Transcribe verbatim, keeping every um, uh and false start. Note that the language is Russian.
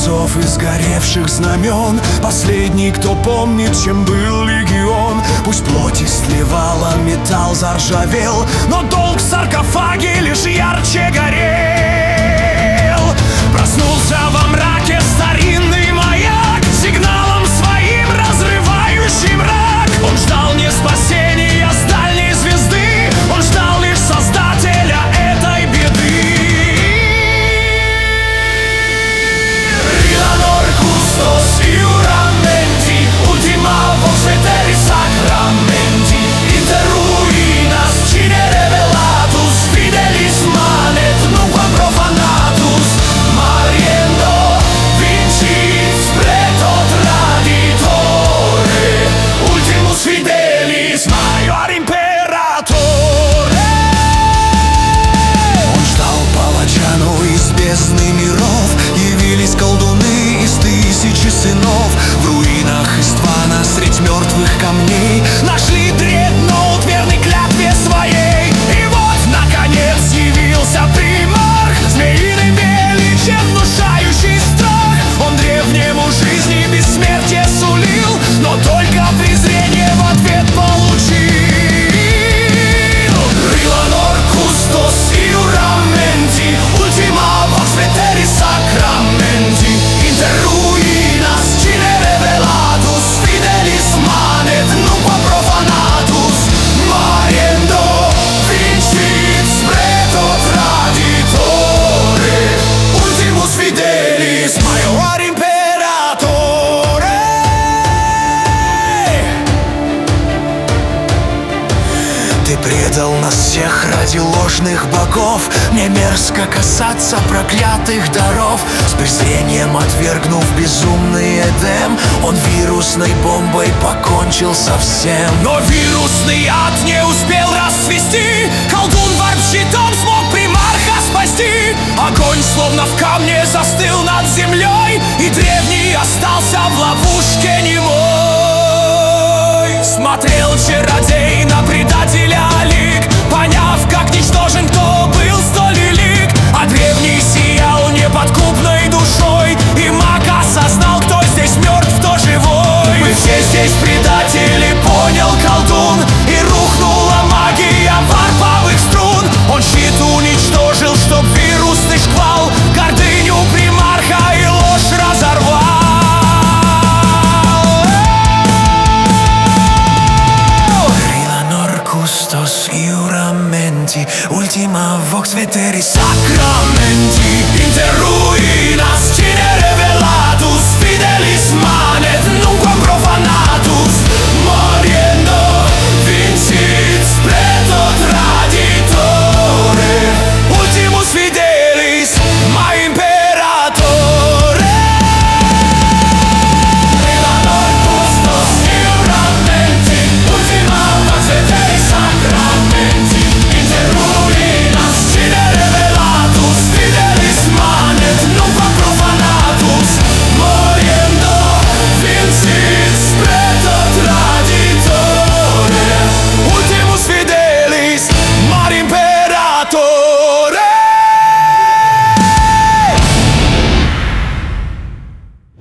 бойцов и сгоревших знамен, последний, кто помнит, чем был легион. Пусть плоть истлевала, металл заржавел, но долг в саркофаге лишь ярче горел. Проснулся во мраке старинный маяк, сигналом своим разрывающий мрак. Он ждал не спасения с дальней звезды, он ждал лишь создателя этой беды. Rilanor custos iuramenti, ultima vox veteris sacramenti, inter ruinas cine revelatus, fidelis manet nunquam profanatus, mariendo vincit spreto traditore, ultimus fidelis maior imperatore. Он ждал палача, но из бездны миров явились колдуны из тысячи сынов. В руинах Иствана средь мертвых камней нашли дредноут верный клятве своей. И вот, наконец, явился примарх, змеиным величием внушающий страх. Он древнему жизни бессмертие сулил, но только презрение в ответ получил. Rilanor custos iuramenti, ultima vox veteris sacramenti, inter ruinas cine revelatus, fidelis manet nunquam profanatus, mariendo vincit spreto traditore, ultimus fidelis maior imperatore. Ты предал нас всех ради ложных богов, мне мерзко касаться проклятых даров. С презрением отвергнув безумный Эдем, он вирусной бомбой покончил со всем. Но вирусный ад не успел расцвести, колдун варп-щитом смог примарха спасти. Огонь словно в камне застыл над землей, и древний остался в ловушке немой. Смотрел чародей на предателя лик, поняв, как ничтожен кто был столь велик. А древний сиял неподкупной душой, и маг осознал, кто здесь мертв, кто живой. Мы все здесь при